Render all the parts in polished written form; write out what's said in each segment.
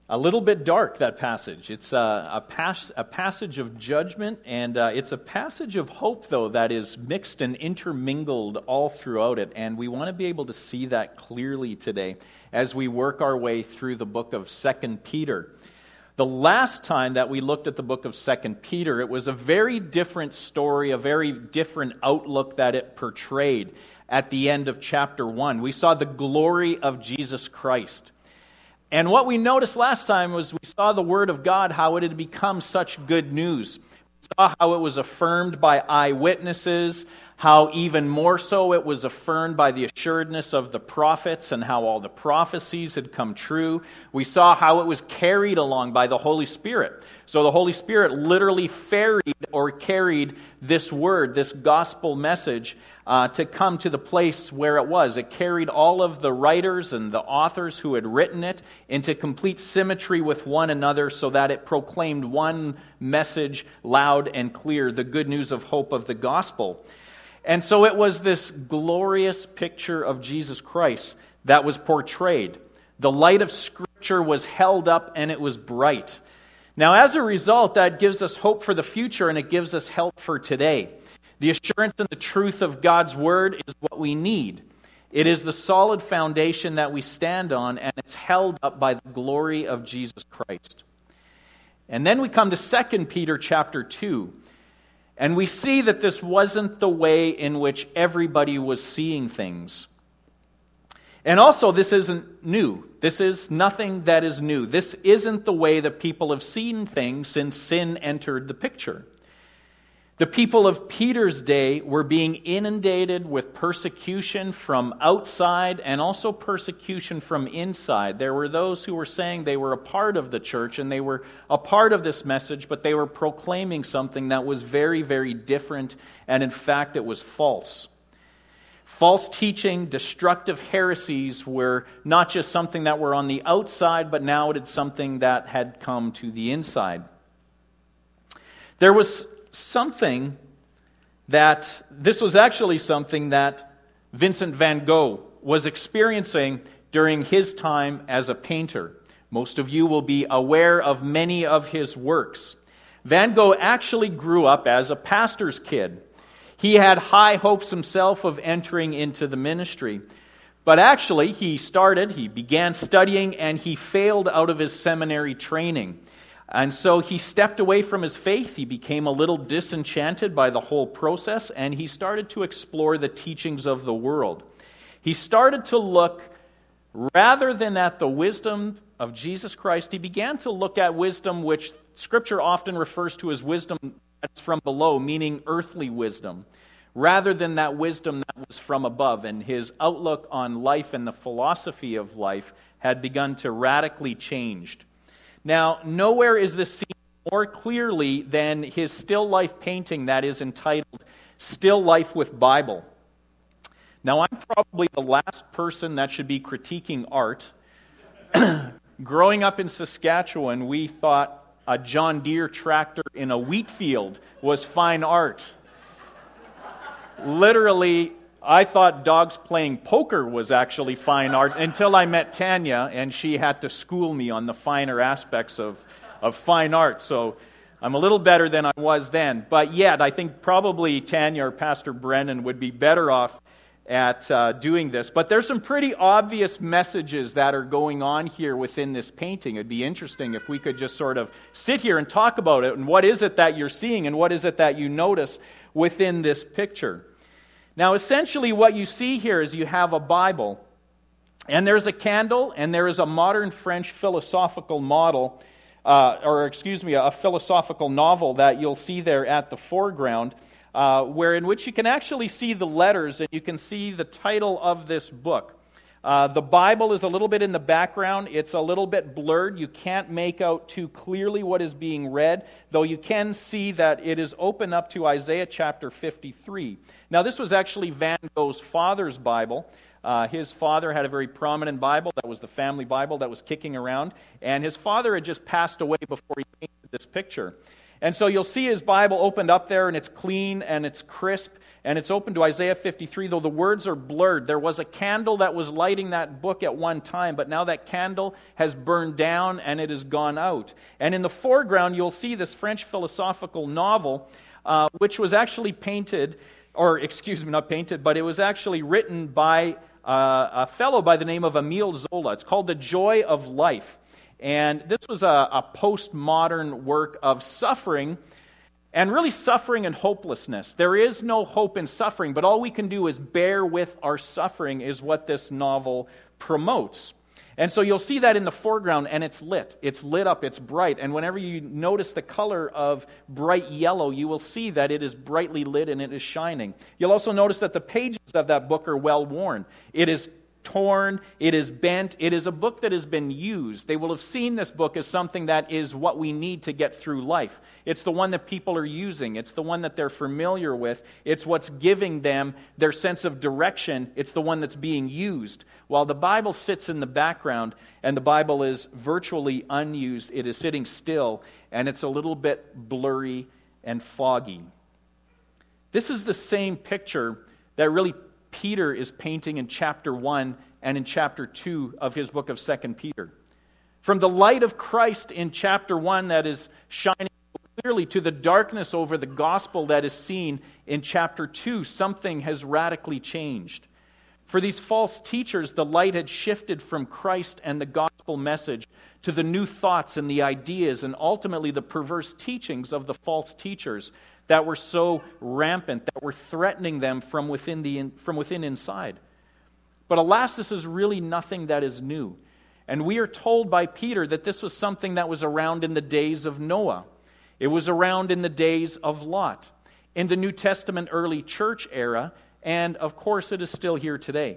a little bit dark, that passage. It's a passage of judgment, and it's a passage of hope, though, that is mixed and intermingled all throughout it. And we want to be able to see that clearly today as we work our way through the book of 2 Peter. The last time that we looked at the book of 2 Peter, it was a very different story, a very different outlook that it portrayed at the end of chapter 1. We saw the glory of Jesus Christ. And what we noticed last time was we saw the Word of God, how it had become such good news. We saw how it was affirmed by eyewitnesses, how even more so it was affirmed by the assuredness of the prophets and how all the prophecies had come true. We saw how it was carried along by the Holy Spirit. So the Holy Spirit literally carried this word, this gospel message, to come to the place where it was. It carried all of the writers and the authors who had written it into complete symmetry with one another so that it proclaimed one message loud and clear, the good news of hope of the gospel. And so it was this glorious picture of Jesus Christ that was portrayed. The light of Scripture was held up and it was bright. Now, as a result, that gives us hope for the future and it gives us help for today. The assurance and the truth of God's Word is what we need. It is the solid foundation that we stand on, and it's held up by the glory of Jesus Christ. And then we come to 2 Peter chapter 2. And we see that this wasn't the way in which everybody was seeing things. And also, this isn't new. This is nothing that is new. This isn't the way that people have seen things since sin entered the picture. The people of Peter's day were being inundated with persecution from outside and also persecution from inside. There were those who were saying they were a part of the church and they were a part of this message, but they were proclaiming something that was very, very different, and in fact it was false. False teaching, destructive heresies were not just something that were on the outside, but now it is something that had come to the inside. There was something that Vincent van Gogh was experiencing during his time as a painter. Most of you will be aware of many of his works. Van Gogh actually grew up as a pastor's kid. He had high hopes himself of entering into the ministry. But actually, he began studying, and he failed out of his seminary training. And so he stepped away from his faith. He became a little disenchanted by the whole process, and he started to explore the teachings of the world. He started to look, rather than at the wisdom of Jesus Christ, he began to look at wisdom which Scripture often refers to as wisdom that's from below, meaning earthly wisdom, rather than that wisdom that was from above. And his outlook on life and the philosophy of life had begun to radically change. Now, nowhere is this seen more clearly than his still life painting that is entitled Still Life with Bible. Now, I'm probably the last person that should be critiquing art. Growing up in Saskatchewan, we thought a John Deere tractor in a wheat field was fine art. Literally, I thought dogs playing poker was actually fine art until I met Tanya, and she had to school me on the finer aspects of fine art. So I'm a little better than I was then. But yet, I think probably Tanya or Pastor Brennan would be better off at doing this. But there's some pretty obvious messages that are going on here within this painting. It'd be interesting if we could just sort of sit here and talk about it, and what is it that you're seeing, and what is it that you notice within this picture. Now, essentially what you see here is you have a Bible, and there's a candle, and there is a modern French philosophical model, a philosophical novel that you'll see there at the foreground, in which you can actually see the letters, and you can see the title of this book. The Bible is a little bit in the background. It's a little bit blurred. You can't make out too clearly what is being read, though you can see that it is open up to Isaiah chapter 53. Now, this was actually Van Gogh's father's Bible. His father had a very prominent Bible. That was the family Bible that was kicking around. And his father had just passed away before he painted this picture. And so you'll see his Bible opened up there, and it's clean and it's crisp, and it's open to Isaiah 53, though the words are blurred. There was a candle that was lighting that book at one time, but now that candle has burned down and it has gone out. And in the foreground, you'll see this French philosophical novel, which was actually painted, not painted, but it was actually written by a fellow by the name of Émile Zola. It's called The Joy of Life. And this was a postmodern work of suffering, and really suffering and hopelessness. There is no hope in suffering, but all we can do is bear with our suffering is what this novel promotes. And so you'll see that in the foreground, and it's lit. It's lit up, it's bright. And whenever you notice the color of bright yellow, you will see that it is brightly lit and it is shining. You'll also notice that the pages of that book are well worn. It is torn, it is bent, it is a book that has been used. They will have seen this book as something that is what we need to get through life. It's the one that people are using. It's the one that they're familiar with. It's what's giving them their sense of direction. It's the one that's being used. While the Bible sits in the background and the Bible is virtually unused, it is sitting still and it's a little bit blurry and foggy. This is the same picture that really Peter is painting in chapter 1 and in chapter 2 of his book of 2 Peter. From the light of Christ in chapter 1 that is shining clearly to the darkness over the gospel that is seen in chapter 2, something has radically changed. For these false teachers, the light had shifted from Christ and the gospel message to the new thoughts and the ideas and ultimately the perverse teachings of the false teachers that were so rampant, that were threatening them from within inside. But alas, this is really nothing that is new. And we are told by Peter that this was something that was around in the days of Noah. It was around in the days of Lot, in the New Testament early church era, and of course it is still here today.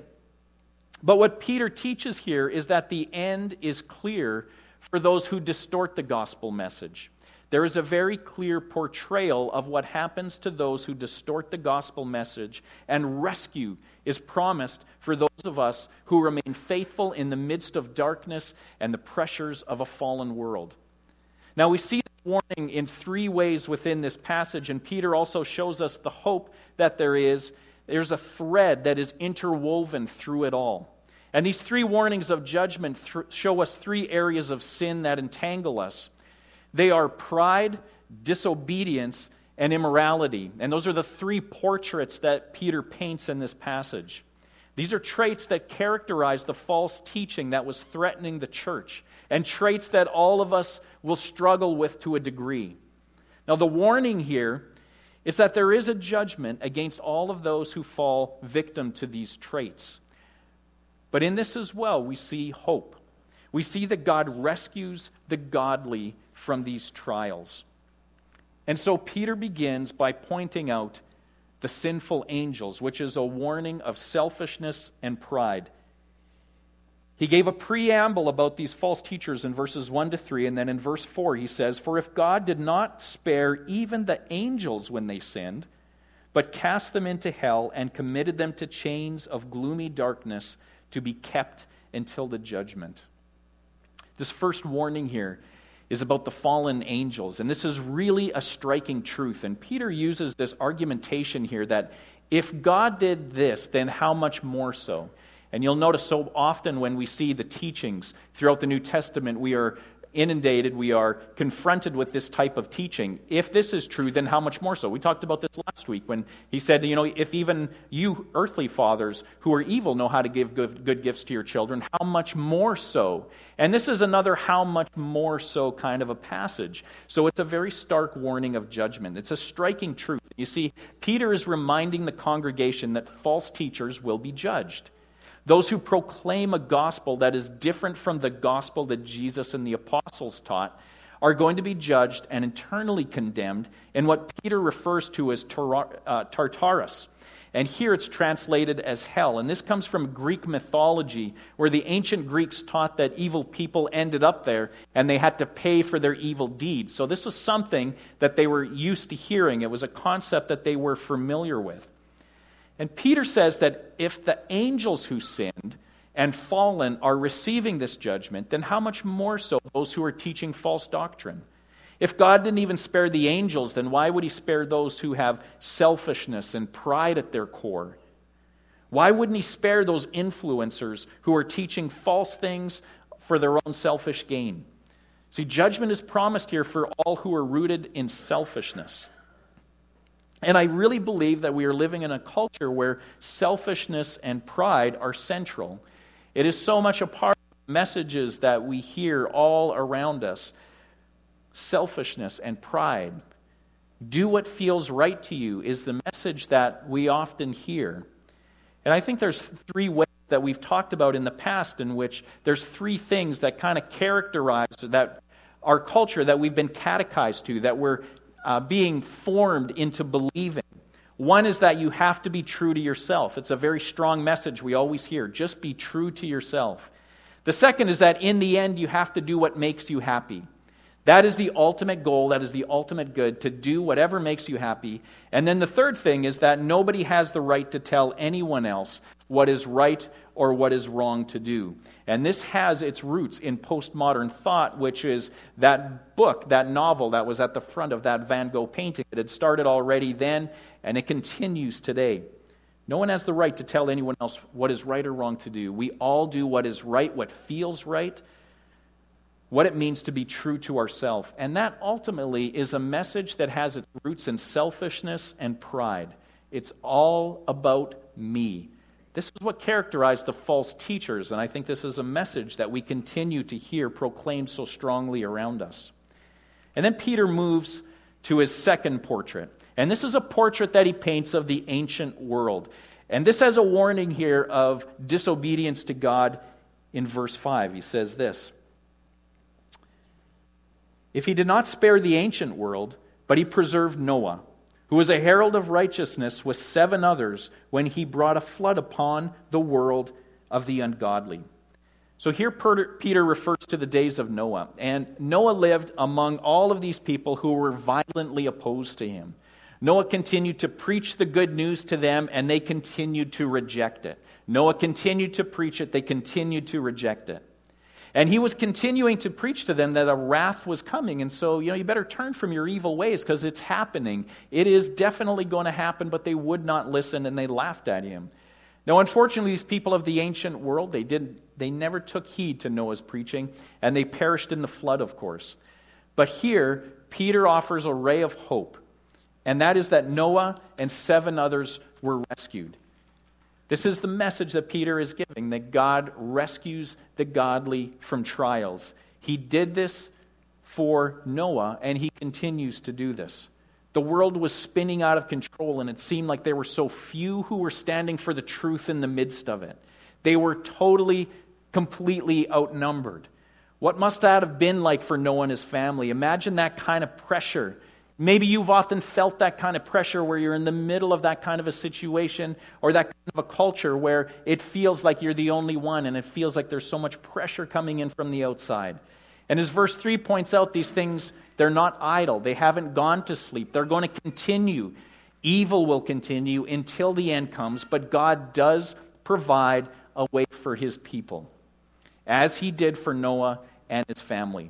But what Peter teaches here is that the end is clear for those who distort the gospel message. There is a very clear portrayal of what happens to those who distort the gospel message, and rescue is promised for those of us who remain faithful in the midst of darkness and the pressures of a fallen world. Now we see this warning in three ways within this passage, and Peter also shows us the hope that there's a thread that is interwoven through it all. And these three warnings of judgment show us three areas of sin that entangle us. They are pride, disobedience, and immorality. And those are the three portraits that Peter paints in this passage. These are traits that characterize the false teaching that was threatening the church, and traits that all of us will struggle with to a degree. Now, the warning here is that there is a judgment against all of those who fall victim to these traits. But in this as well, we see hope. We see that God rescues the godly from these trials. And so Peter begins by pointing out the sinful angels, which is a warning of selfishness and pride. He gave a preamble about these false teachers in verses 1 to 3, and then in verse 4 he says, "For if God did not spare even the angels when they sinned, but cast them into hell and committed them to chains of gloomy darkness to be kept until the judgment." This first warning here is about the fallen angels, and this is really a striking truth. And Peter uses this argumentation here that if God did this, then how much more so? And you'll notice so often when we see the teachings throughout the New Testament, we are inundated, we are confronted with this type of teaching. If this is true, then how much more so? We talked about this last week when he said, if even you earthly fathers who are evil know how to give good gifts to your children, how much more so? And this is another how much more so kind of a passage. So it's a very stark warning of judgment. It's a striking truth. You see, Peter is reminding the congregation that false teachers will be judged. Those who proclaim a gospel that is different from the gospel that Jesus and the apostles taught are going to be judged and eternally condemned in what Peter refers to as Tartarus. And here it's translated as hell. And this comes from Greek mythology, where the ancient Greeks taught that evil people ended up there and they had to pay for their evil deeds. So this was something that they were used to hearing. It was a concept that they were familiar with. And Peter says that if the angels who sinned and fallen are receiving this judgment, then how much more so those who are teaching false doctrine? If God didn't even spare the angels, then why would he spare those who have selfishness and pride at their core? Why wouldn't he spare those influencers who are teaching false things for their own selfish gain? See, judgment is promised here for all who are rooted in selfishness. And I really believe that we are living in a culture where selfishness and pride are central. It is so much a part of the messages that we hear all around us. Selfishness and pride. Do what feels right to you is the message that we often hear. And I think there's three ways that we've talked about in the past in which there's three things that kind of characterize that our culture that we've been catechized to, that we're being formed into believing. One is that you have to be true to yourself. It's a very strong message we always hear. Just be true to yourself. The second is that in the end, you have to do what makes you happy. That is the ultimate goal. That is the ultimate good, to do whatever makes you happy. And then the third thing is that nobody has the right to tell anyone else what is right or what is wrong to do. And this has its roots in postmodern thought, which is that book, that novel that was at the front of that Van Gogh painting. It had started already then, and it continues today. No one has the right to tell anyone else what is right or wrong to do. We all do what is right, what feels right, what it means to be true to ourselves. And that ultimately is a message that has its roots in selfishness and pride. It's all about me. This is what characterized the false teachers, and I think this is a message that we continue to hear proclaimed so strongly around us. And then Peter moves to his second portrait. And this is a portrait that he paints of the ancient world. And this has a warning here of disobedience to God in verse 5. He says this: "If he did not spare the ancient world, but he preserved Noah, who was a herald of righteousness with 7 others, when he brought a flood upon the world of the ungodly." So here Peter refers to the days of Noah. And Noah lived among all of these people who were violently opposed to him. Noah continued to preach the good news to them, and they continued to reject it. Noah continued to preach it, they continued to reject it. And he was continuing to preach to them that a wrath was coming. And so, you better turn from your evil ways because it's happening. It is definitely going to happen, but they would not listen and they laughed at him. Now, unfortunately, these people of the ancient world, they never took heed to Noah's preaching, and they perished in the flood, of course. But here, Peter offers a ray of hope, and that is that Noah and 7 others were rescued. This is the message that Peter is giving, that God rescues the godly from trials. He did this for Noah, and he continues to do this. The world was spinning out of control, and it seemed like there were so few who were standing for the truth in the midst of it. They were totally, completely outnumbered. What must that have been like for Noah and his family? Imagine that kind of pressure. Maybe you've often felt that kind of pressure where you're in the middle of that kind of a situation or that kind of a culture where it feels like you're the only one and it feels like there's so much pressure coming in from the outside. And as verse 3 points out, these things, they're not idle. They haven't gone to sleep. They're going to continue. Evil will continue until the end comes, but God does provide a way for his people, as he did for Noah and his family.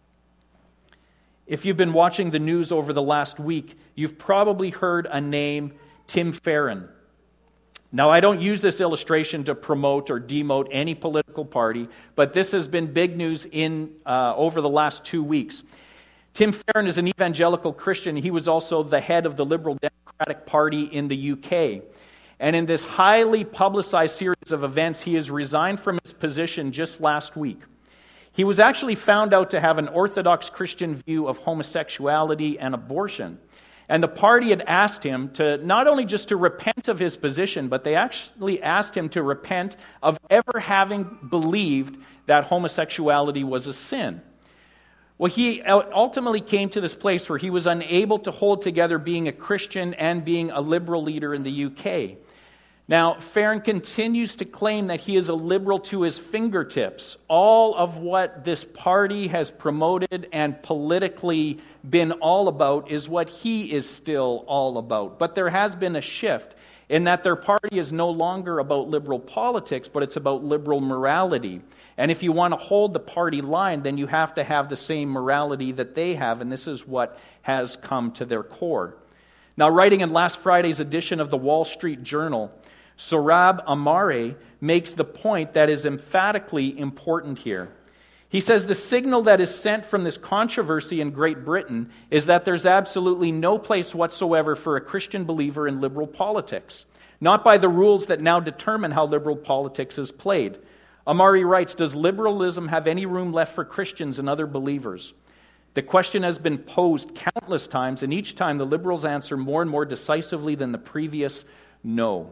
If you've been watching the news over the last week, you've probably heard a name, Tim Farron. Now, I don't use this illustration to promote or demote any political party, but this has been big news over the last 2 weeks. Tim Farron is an evangelical Christian. He was also the head of the Liberal Democratic Party in the UK. And in this highly publicized series of events, he has resigned from his position just last week. He was actually found out to have an Orthodox Christian view of homosexuality and abortion. And the party had asked him to not only just to repent of his position, but they actually asked him to repent of ever having believed that homosexuality was a sin. Well, he ultimately came to this place where he was unable to hold together being a Christian and being a liberal leader in the UK. Now, Farron continues to claim that he is a liberal to his fingertips. All of what this party has promoted and politically been all about is what he is still all about. But there has been a shift, in that their party is no longer about liberal politics, but it's about liberal morality. And if you want to hold the party line, then you have to have the same morality that they have, and this is what has come to their core. Now, writing in last Friday's edition of the Wall Street Journal, Sohrab Ahmari makes the point that is emphatically important here. He says the signal that is sent from this controversy in Great Britain is that there's absolutely no place whatsoever for a Christian believer in liberal politics, not by the rules that now determine how liberal politics is played. Ahmari writes, does liberalism have any room left for Christians and other believers? The question has been posed countless times, and each time the liberals answer more and more decisively than the previous, no.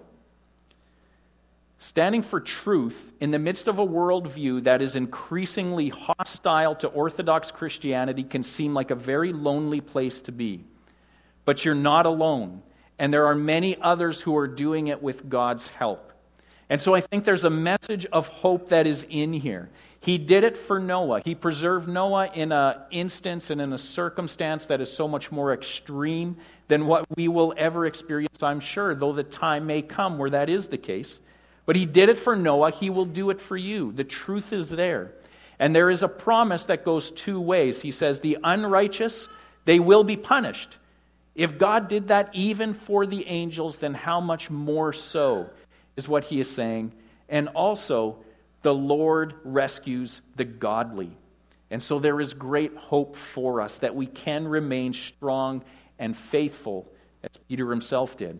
Standing for truth in the midst of a worldview that is increasingly hostile to Orthodox Christianity can seem like a very lonely place to be. But you're not alone, and there are many others who are doing it with God's help. And so I think there's a message of hope that is in here. He did it for Noah. He preserved Noah in an instance and in a circumstance that is so much more extreme than what we will ever experience, I'm sure, though the time may come where that is the case. But he did it for Noah. He will do it for you. The truth is there. And there is a promise that goes two ways. He says, the unrighteous, they will be punished. If God did that even for the angels, then how much more so is what he is saying. And also, the Lord rescues the godly. And so there is great hope for us that we can remain strong and faithful, as Peter himself did.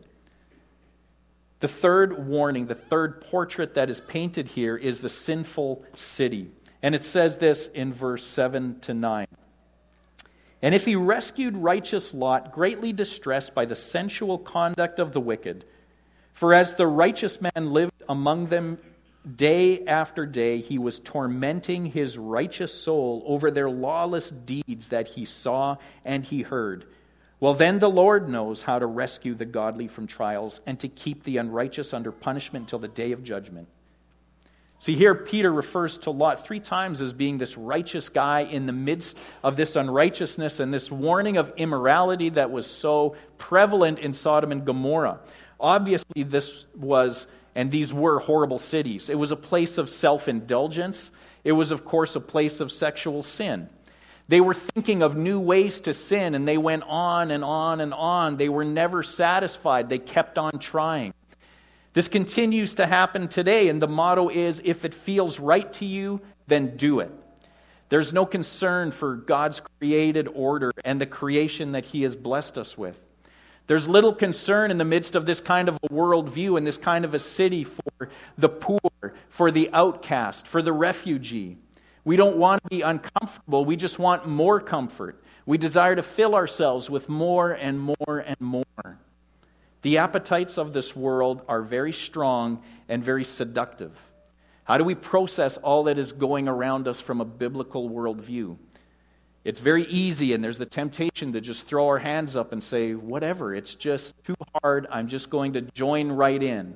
The third warning, the third portrait that is painted here is the sinful city. And it says this in verse 7 to 9. And if he rescued righteous Lot, greatly distressed by the sensual conduct of the wicked, for as the righteous man lived among them day after day, he was tormenting his righteous soul over their lawless deeds that he saw and he heard. Well, then the Lord knows how to rescue the godly from trials and to keep the unrighteous under punishment until the day of judgment. See, here Peter refers to Lot 3 times as being this righteous guy in the midst of this unrighteousness and this warning of immorality that was so prevalent in Sodom and Gomorrah. Obviously, this was, and these were horrible cities. It was a place of self-indulgence. It was, of course, a place of sexual sin. They were thinking of new ways to sin, and they went on and on and on. They were never satisfied. They kept on trying. This continues to happen today, and the motto is, if it feels right to you, then do it. There's no concern for God's created order and the creation that he has blessed us with. There's little concern in the midst of this kind of a worldview and this kind of a city for the poor, for the outcast, for the refugee. We don't want to be uncomfortable. We just want more comfort. We desire to fill ourselves with more and more and more. The appetites of this world are very strong and very seductive. How do we process all that is going around us from a biblical worldview? It's very easy, and there's the temptation to just throw our hands up and say, whatever, it's just too hard. I'm just going to join right in.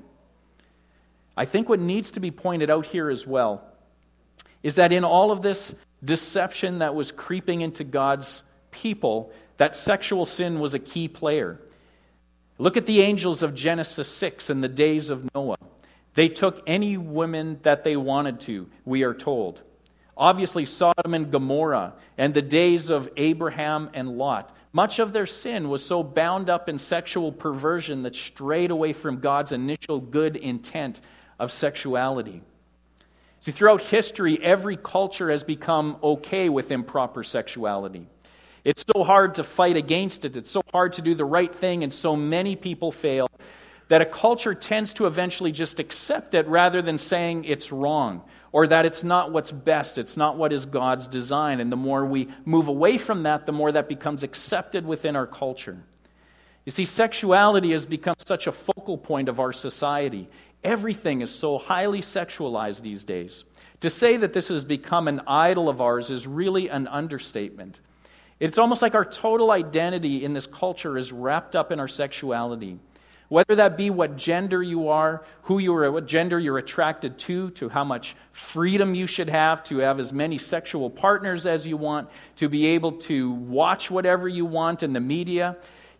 I think what needs to be pointed out here as well is that in all of this deception that was creeping into God's people, that sexual sin was a key player. Look at the angels of Genesis 6 in the days of Noah. They took any women that they wanted to, we are told. Obviously, Sodom and Gomorrah and the days of Abraham and Lot, much of their sin was so bound up in sexual perversion that strayed away from God's initial good intent of sexuality. See, throughout history, every culture has become okay with improper sexuality. It's so hard to fight against it. It's so hard to do the right thing, and so many people fail that a culture tends to eventually just accept it rather than saying it's wrong or that it's not what's best, it's not what is God's design. And the more we move away from that, the more that becomes accepted within our culture. You see, sexuality has become such a focal point of our society. Everything is so highly sexualized these days. To say that this has become an idol of ours is really an understatement. It's almost like our total identity in this culture is wrapped up in our sexuality. Whether that be what gender you are, who you are, what gender you're attracted to how much freedom you should have to have as many sexual partners as you want, to be able to watch whatever you want in the media.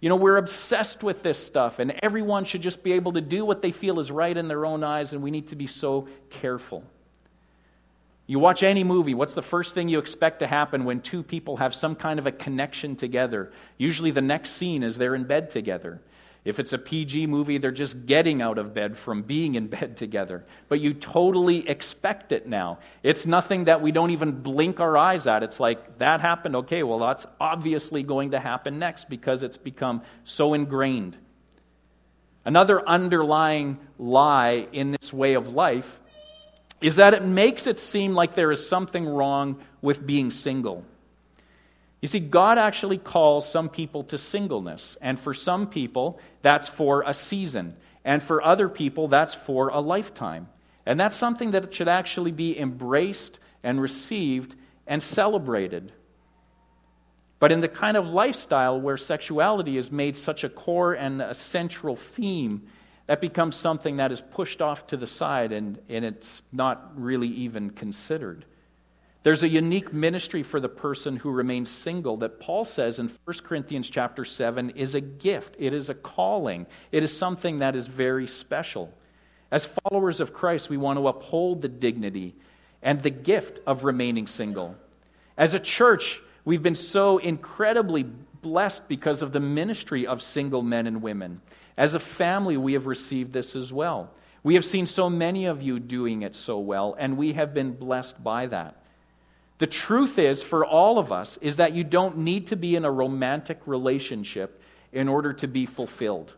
We're obsessed with this stuff, and everyone should just be able to do what they feel is right in their own eyes, and we need to be so careful. You watch any movie, what's the first thing you expect to happen when two people have some kind of a connection together? Usually the next scene is they're in bed together. If it's a PG movie, they're just getting out of bed from being in bed together. But you totally expect it now. It's nothing that we don't even blink our eyes at. It's like, that happened, okay, well, that's obviously going to happen next because it's become so ingrained. Another underlying lie in this way of life is that it makes it seem like there is something wrong with being single. You see, God actually calls some people to singleness, and for some people, that's for a season, and for other people, that's for a lifetime. And that's something that should actually be embraced and received and celebrated. But in the kind of lifestyle where sexuality is made such a core and a central theme, that becomes something that is pushed off to the side and it's not really even considered. There's a unique ministry for the person who remains single that Paul says in 1 Corinthians chapter 7 is a gift. It is a calling. It is something that is very special. As followers of Christ, we want to uphold the dignity and the gift of remaining single. As a church, we've been so incredibly blessed because of the ministry of single men and women. As a family, we have received this as well. We have seen so many of you doing it so well, and we have been blessed by that. The truth is, for all of us, is that you don't need to be in a romantic relationship in order to be fulfilled.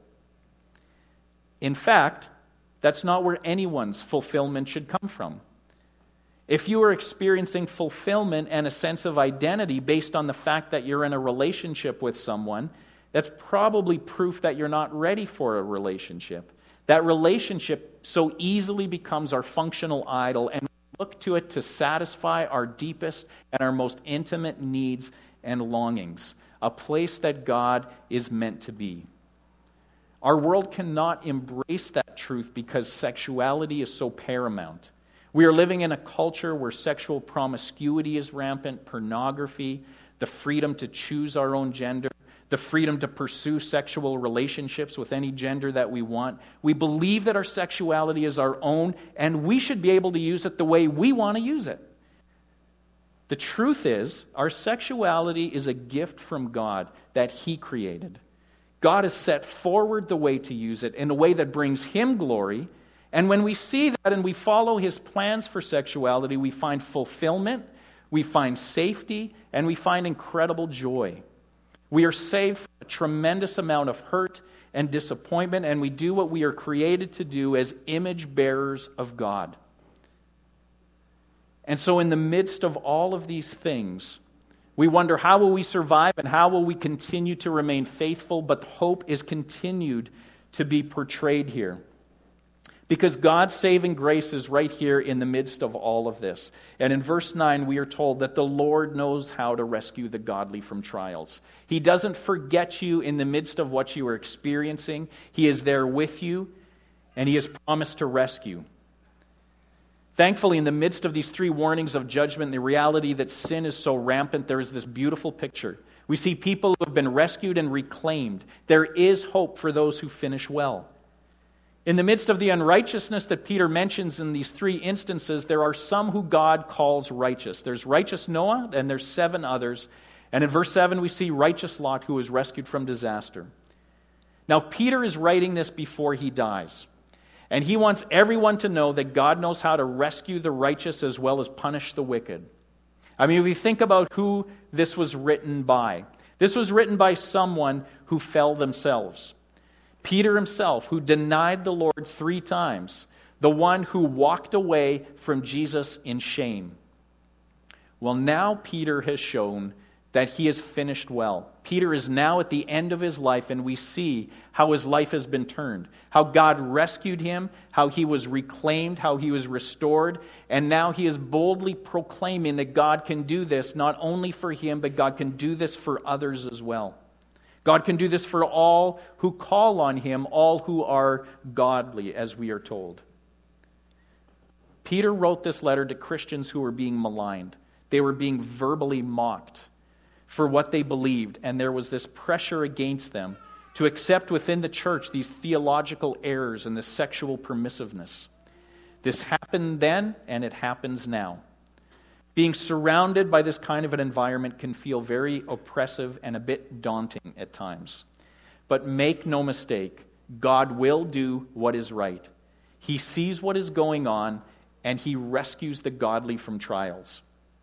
In fact, that's not where anyone's fulfillment should come from. If you are experiencing fulfillment and a sense of identity based on the fact that you're in a relationship with someone, that's probably proof that you're not ready for a relationship. That relationship so easily becomes our functional idol, and look to it to satisfy our deepest and our most intimate needs and longings, a place that God is meant to be. Our world cannot embrace that truth because sexuality is so paramount. We are living in a culture where sexual promiscuity is rampant, pornography, the freedom to choose our own gender, the freedom to pursue sexual relationships with any gender that we want. We believe that our sexuality is our own, and we should be able to use it the way we want to use it. The truth is, our sexuality is a gift from God that He created. God has set forward the way to use it in a way that brings Him glory, and when we see that and we follow His plans for sexuality, we find fulfillment, we find safety, and we find incredible joy. We are saved from a tremendous amount of hurt and disappointment, and we do what we are created to do as image bearers of God. And so in the midst of all of these things, we wonder, how will we survive and how will we continue to remain faithful? But hope is continued to be portrayed here. Because God's saving grace is right here in the midst of all of this. And in verse 9, we are told that the Lord knows how to rescue the godly from trials. He doesn't forget you in the midst of what you are experiencing. He is there with you, and He has promised to rescue. Thankfully, in the midst of these three warnings of judgment, the reality that sin is so rampant, there is this beautiful picture. We see people who have been rescued and reclaimed. There is hope for those who finish well. In the midst of the unrighteousness that Peter mentions in these three instances, there are some who God calls righteous. There's righteous Noah, and there's 7 others. And in verse 7, we see righteous Lot, who was rescued from disaster. Now, Peter is writing this before he dies. And he wants everyone to know that God knows how to rescue the righteous as well as punish the wicked. I mean, if we think about who this was written by, this was written by someone who fell themselves. Peter himself, who denied the Lord 3 times, the one who walked away from Jesus in shame. Well, now Peter has shown that he has finished well. Peter is now at the end of his life, and we see how his life has been turned, how God rescued him, how he was reclaimed, how he was restored, and now he is boldly proclaiming that God can do this not only for him, but God can do this for others as well. God can do this for all who call on Him, all who are godly, as we are told. Peter wrote this letter to Christians who were being maligned. They were being verbally mocked for what they believed, and there was this pressure against them to accept within the church these theological errors and this sexual permissiveness. This happened then, and it happens now. Being surrounded by this kind of an environment can feel very oppressive and a bit daunting at times. But make no mistake, God will do what is right. He sees what is going on, and He rescues the godly from trials.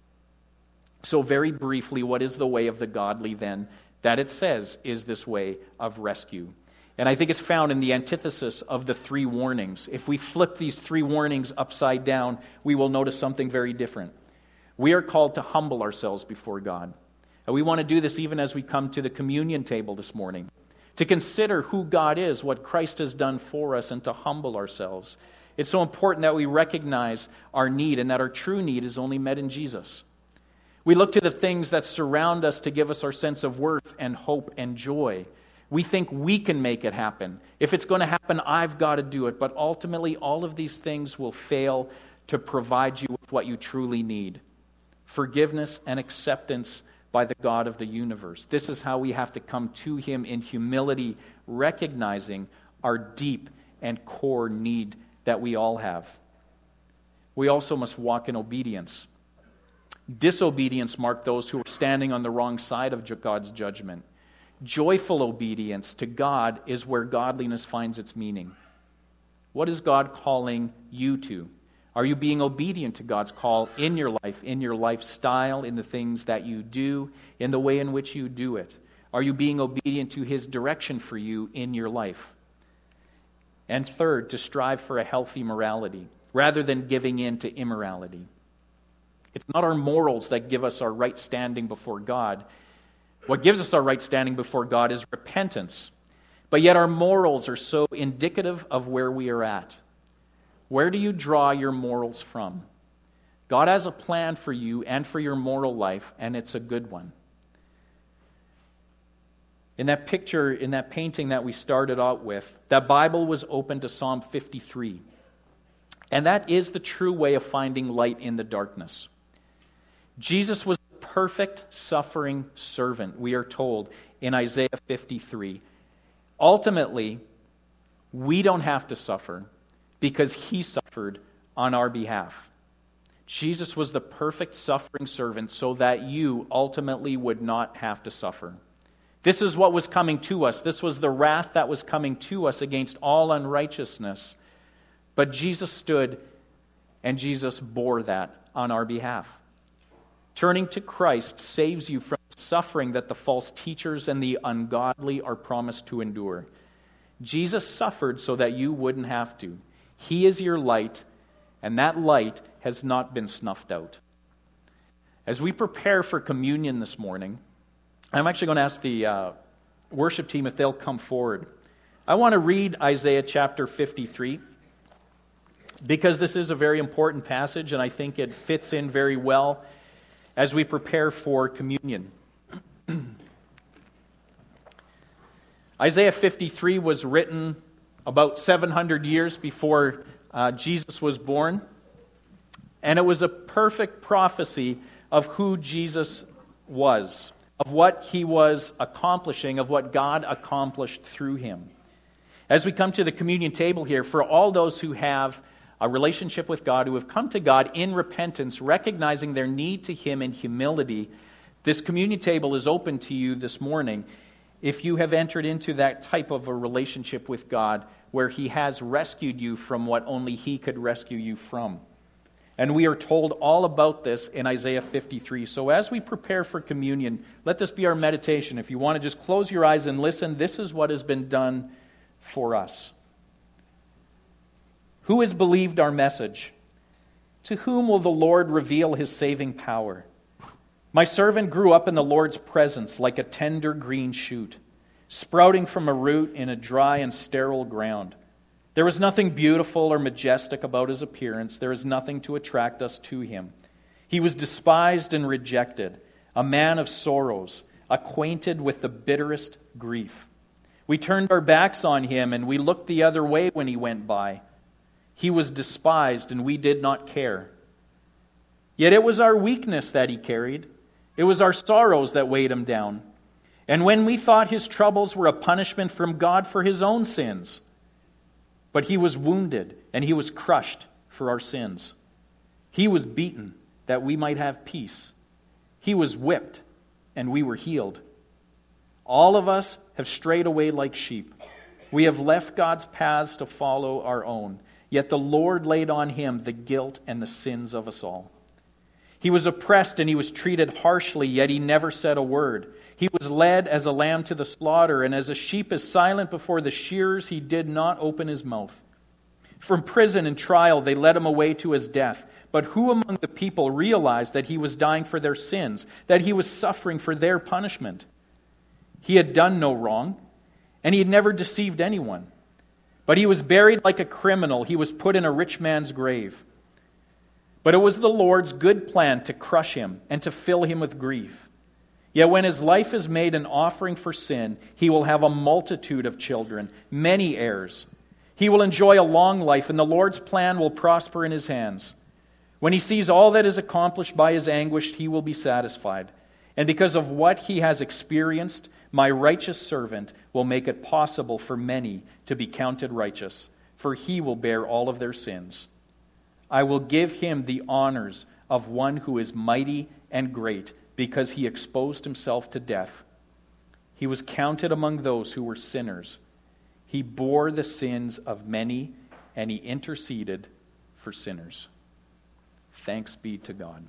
So very briefly, what is the way of the godly then? That it says is this way of rescue. And I think it's found in the antithesis of the three warnings. If we flip these three warnings upside down, we will notice something very different. We are called to humble ourselves before God. And we want to do this even as we come to the communion table this morning, to consider who God is, what Christ has done for us, and to humble ourselves. It's so important that we recognize our need and that our true need is only met in Jesus. We look to the things that surround us to give us our sense of worth and hope and joy. We think we can make it happen. If it's going to happen, I've got to do it. But ultimately, all of these things will fail to provide you with what you truly need: forgiveness and acceptance by the God of the universe. This is how we have to come to Him in humility, recognizing our deep and core need that we all have. We also must walk in obedience. Disobedience marked those who are standing on the wrong side of God's judgment. Joyful obedience to God is where godliness finds its meaning. What is God calling you to? Are you being obedient to God's call in your life, in your lifestyle, in the things that you do, in the way in which you do it? Are you being obedient to His direction for you in your life? And third, to strive for a healthy morality rather than giving in to immorality. It's not our morals that give us our right standing before God. What gives us our right standing before God is repentance. But yet our morals are so indicative of where we are at. Where do you draw your morals from? God has a plan for you and for your moral life, and it's a good one. In that picture, in that painting that we started out with, that Bible was open to Psalm 53. And that is the true way of finding light in the darkness. Jesus was a perfect suffering servant, we are told in Isaiah 53. Ultimately, we don't have to suffer because He suffered on our behalf. Jesus was the perfect suffering servant so that you ultimately would not have to suffer. This is what was coming to us. This was the wrath that was coming to us against all unrighteousness. But Jesus stood and Jesus bore that on our behalf. Turning to Christ saves you from the suffering that the false teachers and the ungodly are promised to endure. Jesus suffered so that you wouldn't have to. He is your light, and that light has not been snuffed out. As we prepare for communion this morning, I'm actually going to ask the worship team if they'll come forward. I want to read Isaiah chapter 53 because this is a very important passage, and I think it fits in very well as we prepare for communion. Isaiah 53 was written about 700 years before Jesus was born, and it was a perfect prophecy of who Jesus was, of what He was accomplishing, of what God accomplished through Him. As we come to the communion table here, for all those who have a relationship with God, who have come to God in repentance, recognizing their need to Him in humility, this communion table is open to you this morning if you have entered into that type of a relationship with God where He has rescued you from what only He could rescue you from. And we are told all about this in Isaiah 53. So as we prepare for communion, let this be our meditation. If you want to just close your eyes and listen, this is what has been done for us. Who has believed our message? To whom will the Lord reveal His saving power? My servant grew up in the Lord's presence like a tender green shoot, sprouting from a root in a dry and sterile ground. There was nothing beautiful or majestic about His appearance. There is nothing to attract us to Him. He was despised and rejected, a man of sorrows, acquainted with the bitterest grief. We turned our backs on Him, and we looked the other way when He went by. He was despised, and we did not care. Yet it was our weakness that He carried. It was our sorrows that weighed Him down. And when we thought his troubles were a punishment from God for his own sins, but he was wounded and he was crushed for our sins. He was beaten that we might have peace. He was whipped and we were healed. All of us have strayed away like sheep. We have left God's paths to follow our own. Yet the Lord laid on him the guilt and the sins of us all. He was oppressed and he was treated harshly, yet he never said a word. He was led as a lamb to the slaughter, and as a sheep is silent before the shearers, he did not open his mouth. From prison and trial they led him away to his death. But who among the people realized that he was dying for their sins, that he was suffering for their punishment? He had done no wrong, and he had never deceived anyone. But he was buried like a criminal. He was put in a rich man's grave. But it was the Lord's good plan to crush him and to fill him with grief. Yet when his life is made an offering for sin, he will have a multitude of children, many heirs. He will enjoy a long life, and the Lord's plan will prosper in his hands. When he sees all that is accomplished by his anguish, he will be satisfied. And because of what he has experienced, my righteous servant will make it possible for many to be counted righteous, for he will bear all of their sins. I will give him the honors of one who is mighty and great, because he exposed himself to death. He was counted among those who were sinners. He bore the sins of many, and he interceded for sinners. Thanks be to God.